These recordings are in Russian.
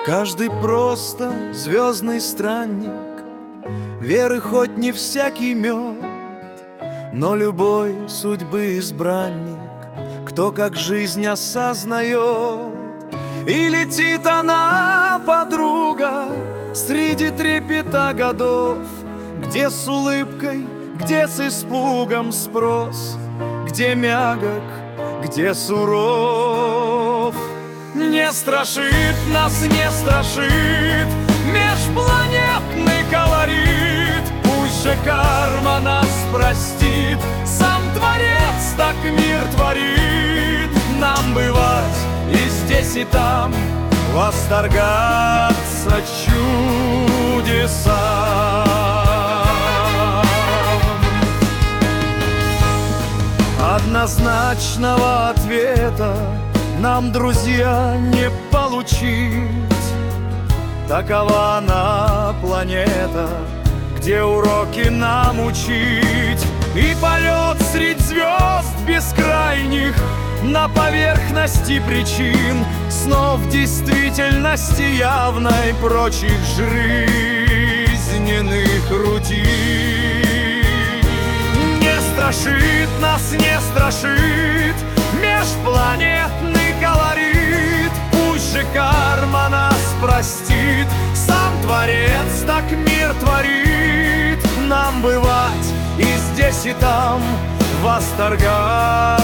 Каждый просто звездный странник, веры хоть не всякий мед, но любой судьбы избранник, кто как жизнь осознает. И летит она, подруга, среди трепета годов, где с улыбкой, где с испугом спрос, где мягок, где суров. Не страшит нас, не страшит межпланетный колорит. Пусть же карма нас простит, сам Творец так мир творит. Нам бывать и здесь, и там, восторгаться чудесам. Однозначного ответа нам, друзья, не получить. Такова она планета, где уроки нам учить. И полет средь звезд бескрайних на поверхности причин, снов действительности явной, прочих жизненных рутин. Не страшит нас, не страшит межпланетный колорит. Пусть же карма нас простит, сам Творец так мир творит. Нам бывать и здесь, и там, восторгаться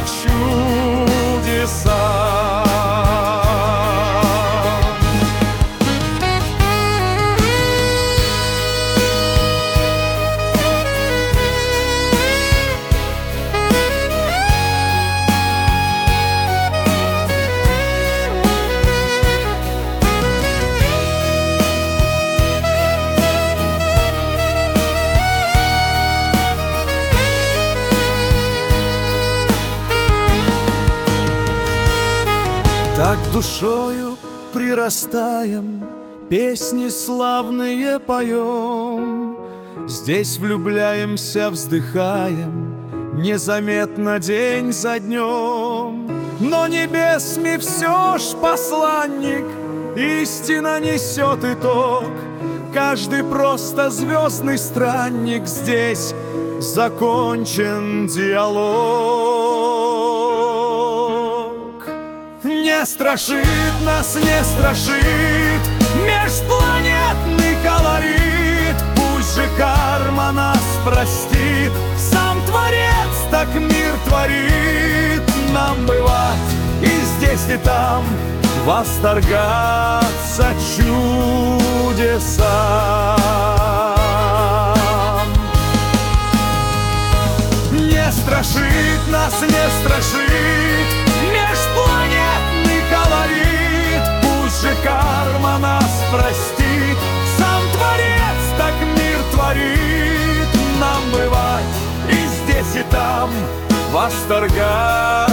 чудесам. Так душою прирастаем, песни славные поем. Здесь влюбляемся, вздыхаем, незаметно день за днем. Но небесный все ж посланник, истина несет итог. Каждый просто звездный странник, здесь закончен диалог. Не страшит нас, не страшит межпланетный колорит. Пусть же карма нас простит, сам Творец так мир творит. Нам бывать и здесь, и там, восторгаться чудесам. Не страшит нас, не страшит межпланетный колорит. Пусть же карма нас простит, сам Творец так мир творит. Нам бывать и здесь, и там, восторгаться